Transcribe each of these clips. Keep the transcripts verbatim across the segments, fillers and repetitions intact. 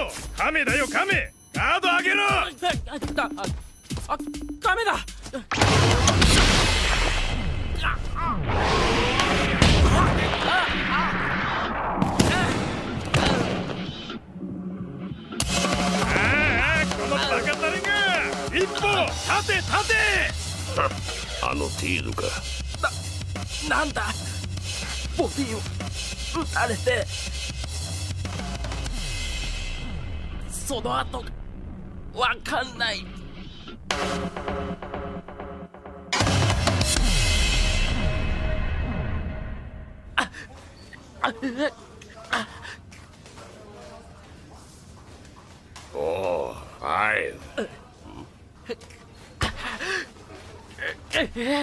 カメだよカメ。ガード上げろ。 あ、あ、カメだ。 ああ、このバカタレが一歩立て立て。 あの程度か。 な、なんだ。ボディを撃たれて、その後わかんない。あ、あ、え、あ、 おお、はい。 ええ、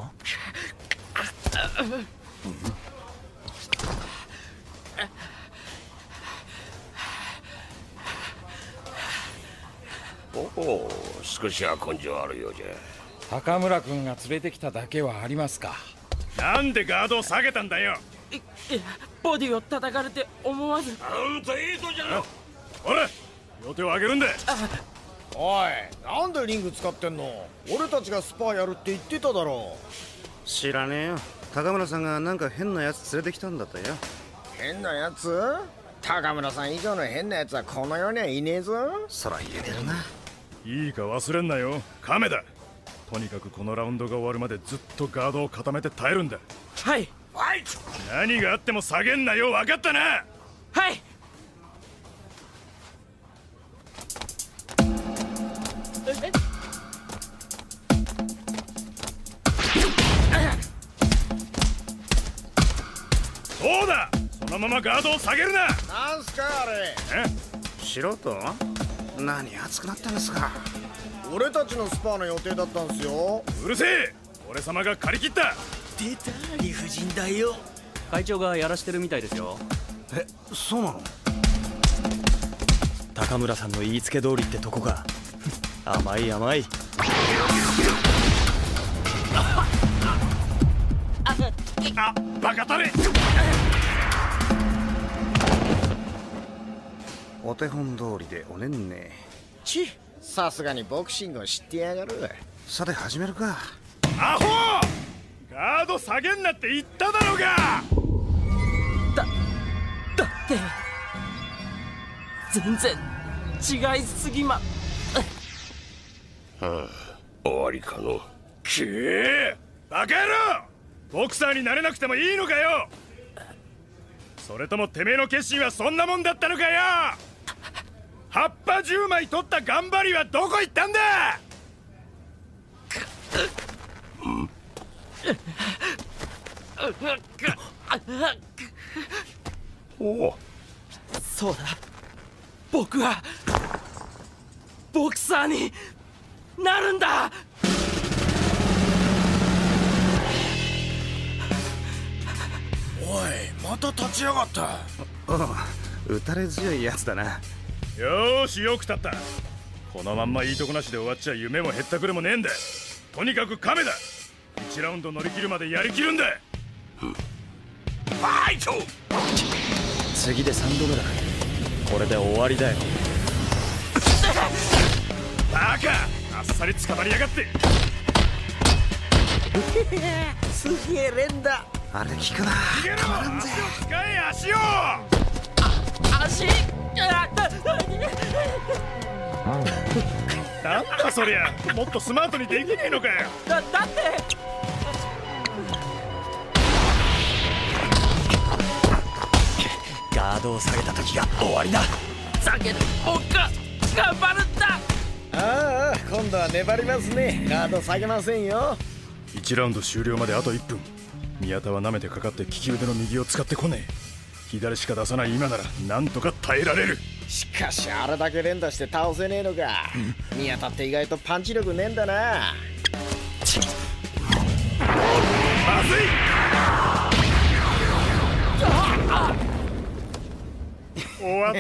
おお、少しは根性あるようじゃ。 高村君が連れてきただけはありますか。 なんでガードを下げたんだよ。 い、いや、ボディを叩かれて思わず。 あんたいい人じゃん。 ほら、両手を上げるんだ。 おい、なんでリング使ってんの？俺たちがスパーやるって言ってただろ。 知らねえよ。高村さんがなんか変なやつ連れてきたんだったよ。 変なやつ？高村さん以上の変なやつはこの世にはいねえぞ。 そら言えてるな。 いいか忘れんなよ、カメだ。とにかくこのラウンドが終わるまでずっとガードを固めて耐えるんだ。 はい、 はい。 何があっても下げんなよ、分かったな。 はい。え、 そうだ、そのままガードを下げるな。 なんすかあれ？ え？ 素人？何熱くなったんですか？ 俺たちのスパーの予定だったんすよ。 うるせえ、俺様が借り切った。 出た、理不尽だよ。 会長がやらしてるみたいですよ。 え、そうなの？ 高村さんの言いつけ通りってとこか。甘い甘い。 あ、バカタレ。 お手本通りでおねんね。 ち、さすがにボクシングを知ってやがる。 さて始めるか。 アホ！ガード下げんなって言っただろうが。 だ、だって全然違いすぎま。 はあ、終わりかの。 くえ、バカ野郎！ボクサーになれなくてもいいのかよ。それともてめえの決心はそんなもんだったのかよ。葉っぱじゅうまい取った頑張りはどこ行ったんだ。 おお、 そうだ、僕はボクサーになるんだ。 おい、また立ち上がった。 ああ、打たれ強いやつだな。 よーし、よく立った。このまんまいいとこなしで終わっちゃ夢もへったくれもねえんだ。とにかくカメだ。いちラウンド乗り切るまでやりきるんだ。 ファイト！ 次でさんどめだ。これで終わりだよ。 バカ、あっさり捕まりやがって。 すげえ連打。 あれ効くな。 逃げろ、 たまらんぜ。 足を使え、足を。 足、あ、 なんだそりゃ、もっとスマートにできねえのかよ。 だ、だってガードを下げた時が終わりだ。 下げる、僕が頑張るんだ。 ああ、今度は粘りますね。ガード下げませんよ。 いちラウンド終了まであといっぷん。宮田は舐めてかかって利き腕の右を使ってこねえ。左しか出さない今ならなんとか耐えられる。 しかしあれだけ連打して倒せねえのか。宮田って意外とパンチ力ねえんだな。 まずい。終わった。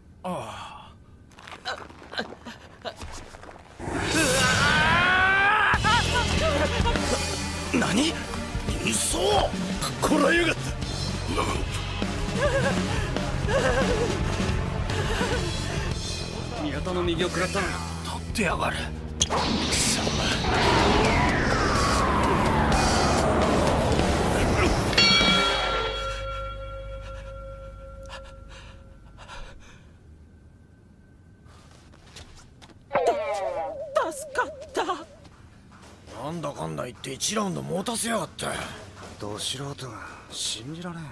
何？ 嘘！こらやがった。 宮田の右を食らったの取ってやがる。 助かった。 なんだかんだ言っていちラウンド持たせやがった。ど素人が信じられん。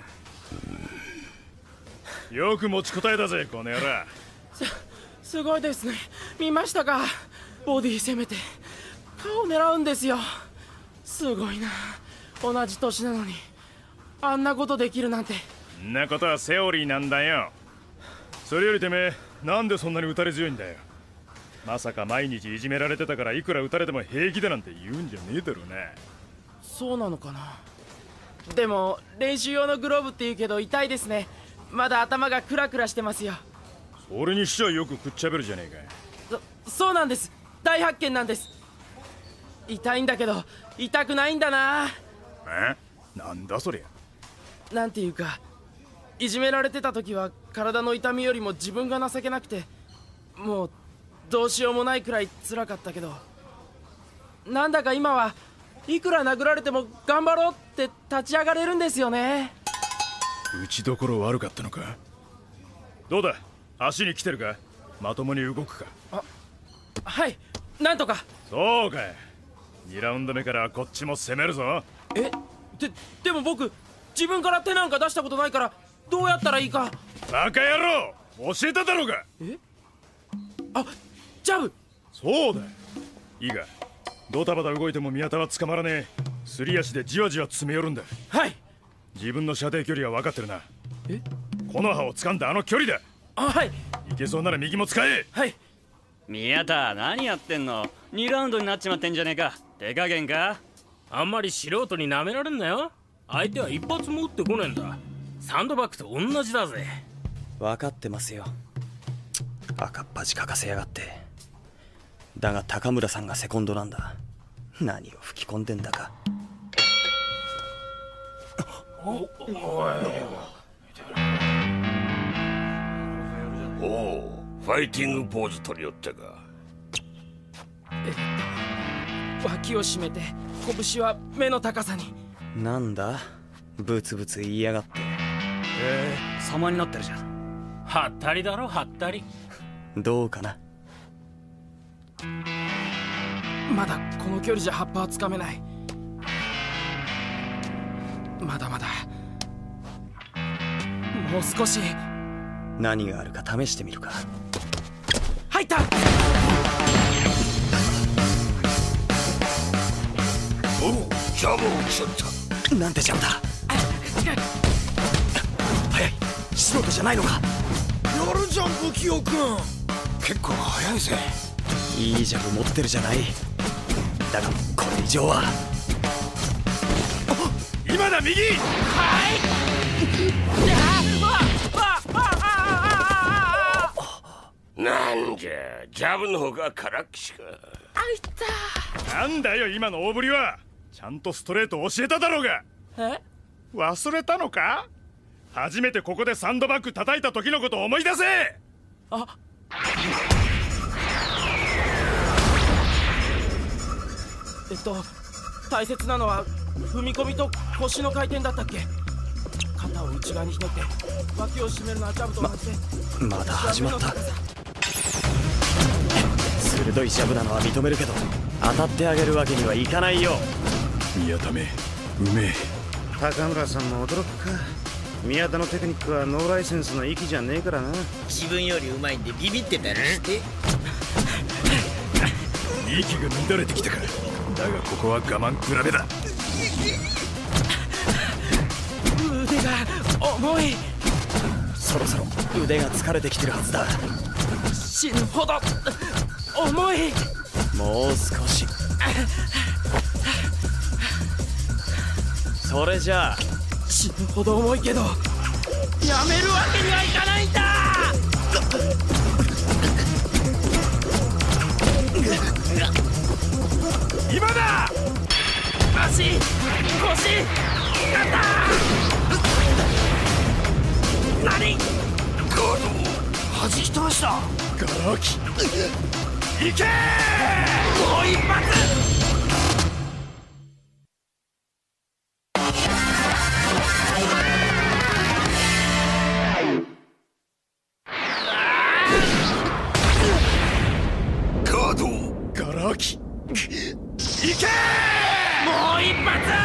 よく持ちこたえたぜこの野郎。 すすごいですね。見ましたか？ボディ攻めて顔狙うんですよ。すごいな。同じ年なのにあんなことできるなんて。 んなことはセオリーなんだよ。それよりてめえなんでそんなに打たれ強いんだよ。まさか毎日いじめられてたからいくら打たれても平気だなんて言うんじゃねえだろうな。 そうなのかな。でも練習用のグローブって言うけど痛いですね。まだ頭がクラクラしてますよ。 それにしちゃよくくっちゃべるじゃねえか。そそうなんです。大発見なんです。痛いんだけど痛くないんだな。 え？なんだそりゃ。なんていうかいじめられてた時は体の痛みよりも自分が情けなくてもうどうしようもないくらい辛かったけど、なんだか今はいくら殴られても頑張ろうって立ち上がれるんですよね。 打ちどころ悪かったのか。どうだ足に来てるか。まともに動くか。 あ、はい、なんとか。 そうかい。にラウンド目からこっちも攻めるぞ。 え、で、でも僕自分から手なんか出したことないからどうやったらいいか。 バカ野郎教えただろうが。 え、あ、ジャブ。 そうだ。いいか、ドタバタ動いても宮田は捕まらねえ。すり足でじわじわ詰め寄るんだ。 はい。 自分の射程距離は分かってるな。 え、 この刃を掴んだあの距離だ。 あ、はい。 いけそうなら右も使え。 はい。 宮田何やってんの。にラウンドになっちまってんじゃねえか。手加減か。 あんまり素人に舐められんなよ。相手は一発も撃ってこねえんだ。サンドバッグと同じだぜ。 分かってますよ。赤っ恥かかせやがって。だが高村さんがセコンドなんだ。何を吹き込んでんだか。 おお、ファイティングポーズ取り寄ったか。 えっと脇を締めて拳は目の高さに。 なんだブツブツ言いやがって。 えー、様になってるじゃん。 はったりだろ、はったり。 どうかな。 まだこの距離じゃ葉っぱはつかめない。まだまだもう少し。 何があるか試してみるか。 入った。 おう、ジャブを打ちよった。 なんてジャブだ。早い、素人じゃないのか。 やるじゃん不器用くん。結構早いぜ。 いいジャブ持ってるじゃない。だがこれ以上は。 今だ右。 はい。 なんじゃ、ジャブの方がからっきしか。 あいた。 なんだよ今の大振りは。ちゃんとストレート教えただろうが。 え、 忘れたのか。初めてここでサンドバッグ叩いた時のことを思い出せ。 あ、えっと大切なのは踏み込みと腰の回転だったっけ。肩を内側にひねって脇を締めるのはジャブと同じで。 ままだ始まった。鋭いジャブなのは認めるけど当たってあげるわけにはいかないよ。 宮田めうめえ。 高村さんも驚くか。宮田のテクニックはノーライセンスの域じゃねえからな。 自分よりうまいんでビビってたりして。 息が乱れてきたか。だがここは我慢比べだ。 腕が重い。 そろそろ腕が疲れてきてるはずだ。 死ぬほど重い。 もう少し。それじゃあ死ぬほど重いけどやめるわけにはいかないんだ。 今だ。 足、腰、肩。何？ ガードを弾き飛ばした。 ガラキ行けー。もう一発。 ガードガラキ行けー。 もう一発。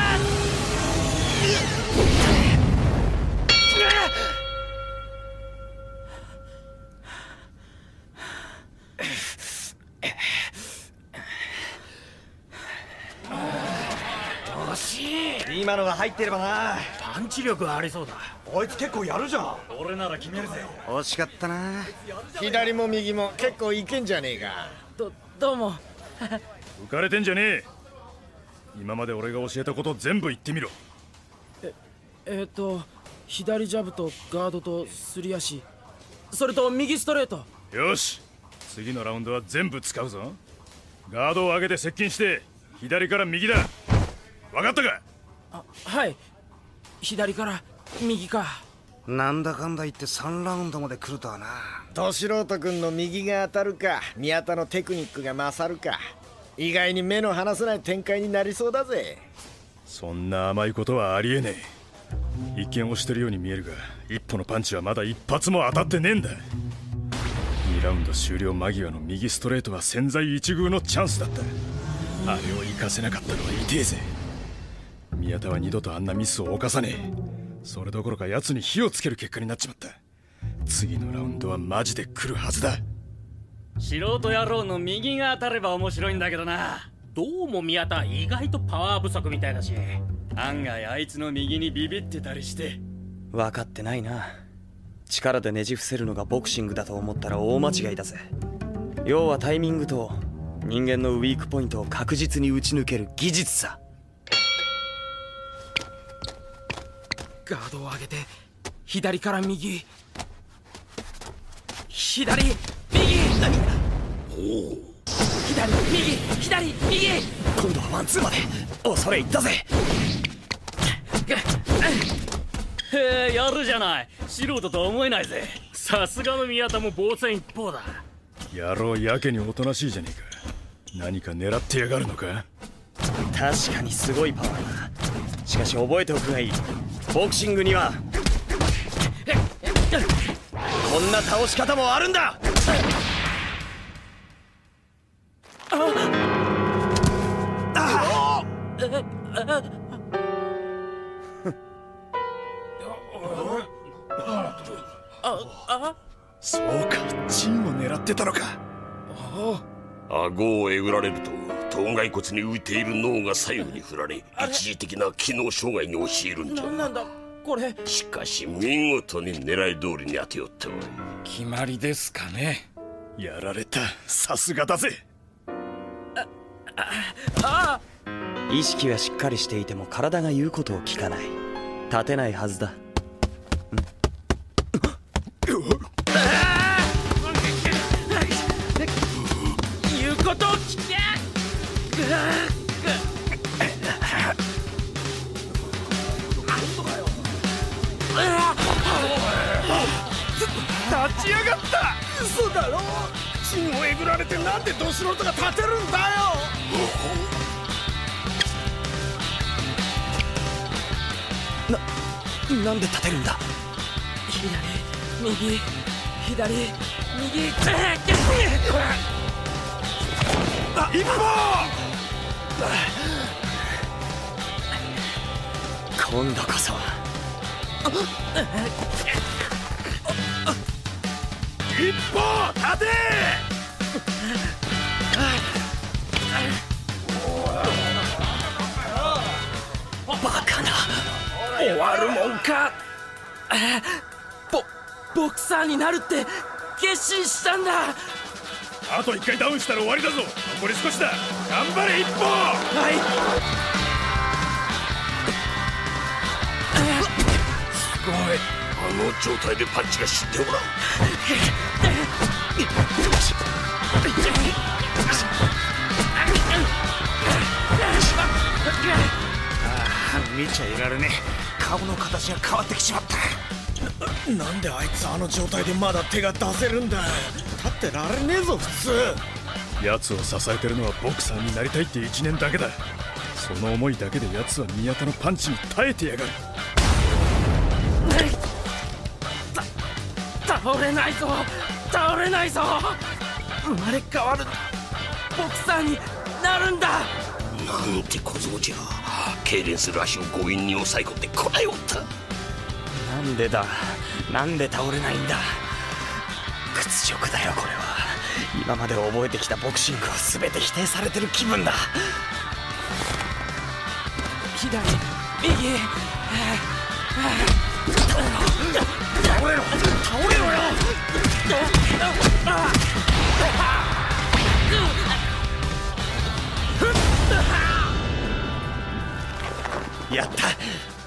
今のが入ってればな。 パンチ力ありそうだ。 あいつ結構やるじゃん。 俺なら決めるぜ。 惜しかったな。 左も右も結構いけんじゃねえか。 どどうも。 浮かれてんじゃねえ。今まで俺が教えたこと全部言ってみろ。 ええー、っと左ジャブとガードとすり足、それと右ストレート。 よし、次のラウンドは全部使うぞ。ガードを上げて接近して左から右だ。分かったか。 あ、はい。左から右か。 なんだかんだ言ってさんラウンドまで来るとはな。 ど素人君の右が当たるか、宮田のテクニックが勝るか、意外に目の離せない展開になりそうだぜ。 そんな甘いことはありえねえ。一見押してるように見えるが、一歩のパンチはまだ一発も当たってねえんだ。にラウンド終了間際の右ストレートは千載一遇のチャンスだった。あれを生かせなかったのは痛えぜ。宮田は二度とあんなミスを犯さねえ。それどころか奴に火をつける結果になっちまった。次のラウンドはマジで来るはずだ。 素人野郎の右が当たれば面白いんだけどな。 どうも宮田意外とパワー不足みたいだし。 案外あいつの右にビビってたりして。 分かってないな。力でねじ伏せるのがボクシングだと思ったら大間違いだぜ。要はタイミングと人間のウィークポイントを確実に打ち抜ける技術さ。 ガードを上げて左から右、左右、左右左右。 今度はワンツーまで。恐れ入ったぜ。 へえ、やるじゃない。素人とは思えないぜ。 さすがの宮田も防戦一方だ。 野郎やけにおとなしいじゃねえか。何か狙ってやがるのか。 確かにすごいパワーだ。しかし覚えておくがいい。ボクシングにはこんな倒し方もあるんだ。 そうか、チンを狙ってたのか。 顎をえぐられると頭蓋骨に浮いている脳が左右に振られ、一時的な機能障害に陥るんじゃ。 なんだこれ。 しかし見事に狙い通りに当てよっておい。 決まりですかね。 やられた。さすがだぜ。 ああ。 意識はしっかりしていても体が言うことを聞かない。立てないはずだ。 言うことを聞け。 立ち上がった。嘘だろ。チンをえぐられてなんでど素人が立てるんだよ。 な、なんで立てるんだ。 左右左右。 あ、一歩。 今度こそ。 一歩立て。 バカな。 終わるもんか。ボボクサーになるって決心したんだ。 あと一回ダウンしたら終わりだぞ。残り少しだ。頑張れ一歩。 はい。 すごい。あの状態でパンチが死んでおらん。 見ちゃいられねえ。顔の形が変わってきちまった。 な、なんであいつあの状態でまだ手が出せるんだ。立ってられねえぞ普通。 奴を支えてるのはボクサーになりたいって一年だけだ。その思いだけで奴は宮田のパンチに耐えてやがる。 倒れないぞ、倒れないぞ。生まれ変わるボクサーになるんだ。 なんて小僧じゃ。痙攣する足を強引に抑え込んでこらえおった。 なんでだ、なんで倒れないんだ。屈辱だよこれは。今まで覚えてきたボクシングを全て否定されてる気分だ。 左右、 倒れろ倒れろよ。 やった。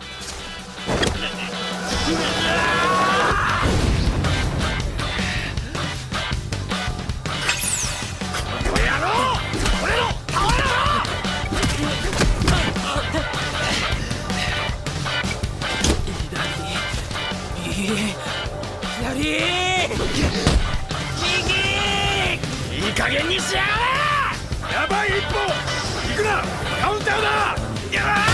左右、いい加減にしやがれ。 やばい、一歩行くな。カウンターだ。やー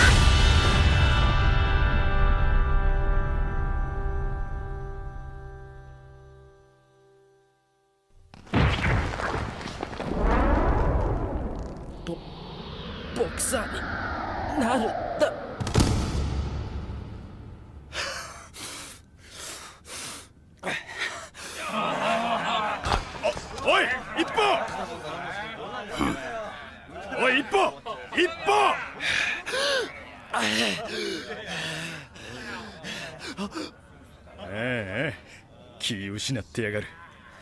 ボボクサーになるんだ。 おい一歩おい一歩一歩ええ気失ってやがる。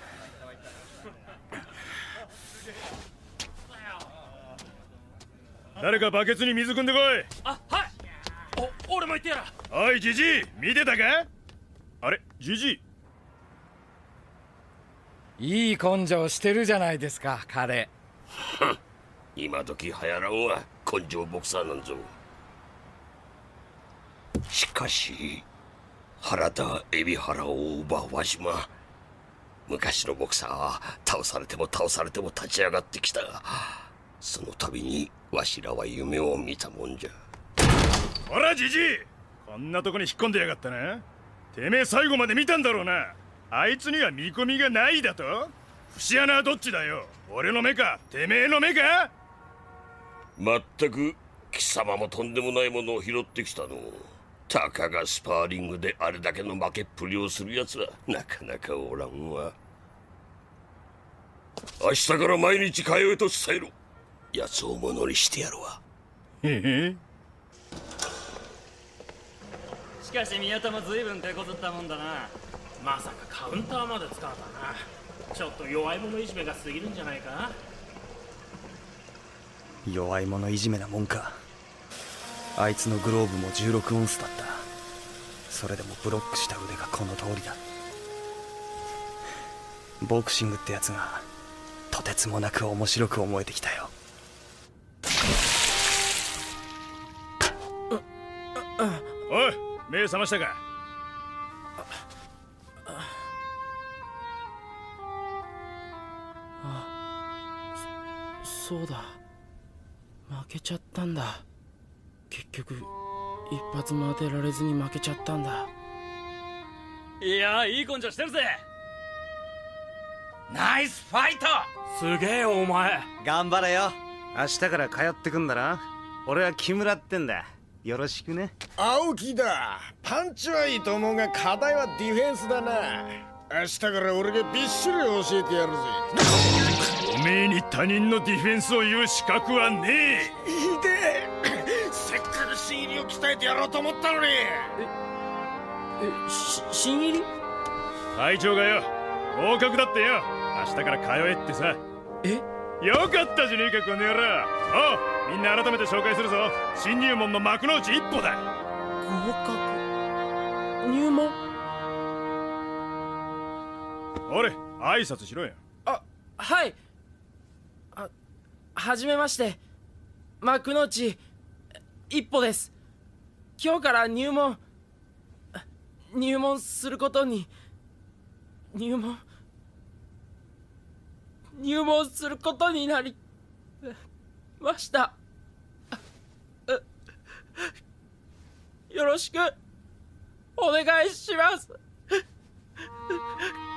誰かバケツに水汲んでこい。 あ、はい。お、俺も言ってやら。 おいジジイ、見てたか。あれジジイ、 いい根性してるじゃないですか彼。 今時流行らんわ根性ボクサーなんぞ。しかし原田海老原を奪う輪島。昔のボクサーは倒されても倒されても立ち上がってきた。その度にわしらは夢を見たもんじゃ。 ほらジジイ、こんなとこに引っ込んでやがったな。てめえ最後まで見たんだろうな。あいつには見込みがないだと。節穴はどっちだよ、俺の目かてめえの目か。 まったく貴様もとんでもないものを拾ってきたの。たかがスパーリングであれだけの負けっぷりをするやつはなかなかおらんわ。明日から毎日通えと伝えろ。奴をものにしてやるわ。 へへ。 しかし宮田も随分手こずったもんだな。 まさかカウンターまで使うたな。ちょっと弱い者いじめが過ぎるんじゃないか。 弱い者いじめなもんか。あいつのグローブもじゅうろくオンスだった。それでもブロックした腕がこの通りだ。ボクシングってやつがとてつもなく面白く思えてきたよ。 おい目覚ましたか。 そうだ、負けちゃったんだ。結局一発も当てられずに負けちゃったんだ。 いやいい根性してるぜ。 ナイスファイト。 すげえお前。 頑張れよ。明日から通ってくんだな。俺は木村ってんだ。よろしくね。 青木だ。パンチはいいと思うが課題はディフェンスだな。明日から俺がびっしり教えてやるぜ。 おめえに他人のディフェンスを言う資格はねえ。 ひでえ。せっかく新入りを鍛えてやろうと思ったのに。ええし新入り。 会長がよ合格だってよ。明日から通えってさ。 えよかったじゃねえかこの野郎。おうみんな改めて紹介するぞ。新入門の幕の内一歩だ。 合格入門。 俺挨拶しろよ。 あ、はい。あ、はじめまして。幕の内一歩です。今日から入門入門することに入門入門することになりました。よろしくお願いします。